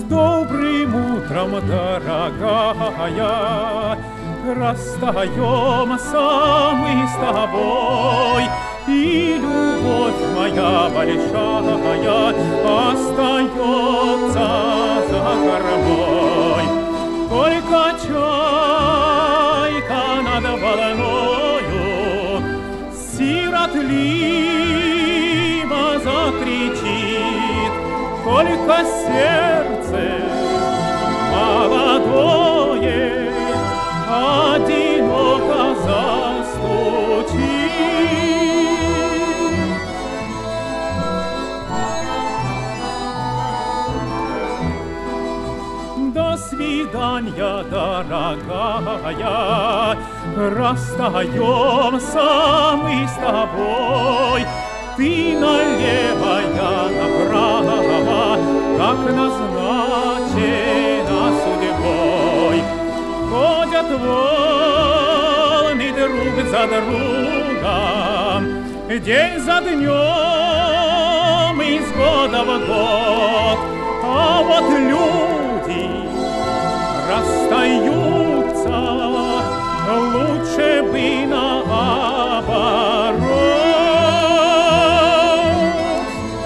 Добрым утром, дорогая, расстаемся мы с тобой, и любовь моя большая остается за кормой. Только чайка над волною сиротливо закричит, только сердце молодое одиноко застучит. До свидания, дорогая, расстаемся мы с тобой. Ты налево, я направо, как назначено судьбой. Ходят волны друг за другом, день за днем, из года в год. А вот люди расстаются, лучше бы наоборот.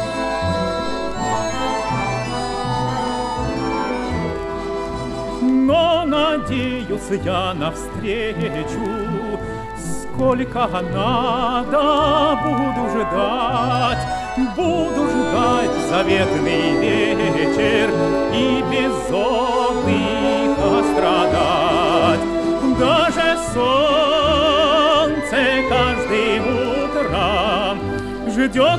Но надеюсь я навстречу, сколько надо буду ждать заветный вечер и без отдыха страдать. Даже солнце каждым утром ждет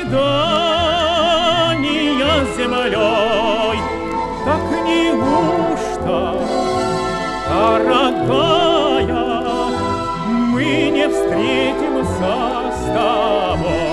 свидания с землей. Так неужто, дорогая, мы не встретимся с тобой?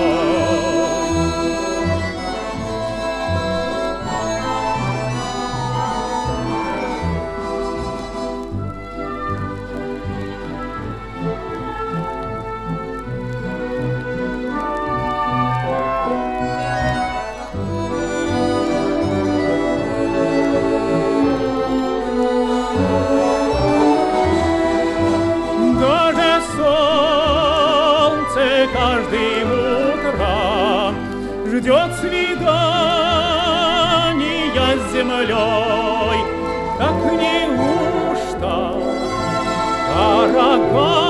Каждым утром ждет свидания с землей. Так неужто, дорогая,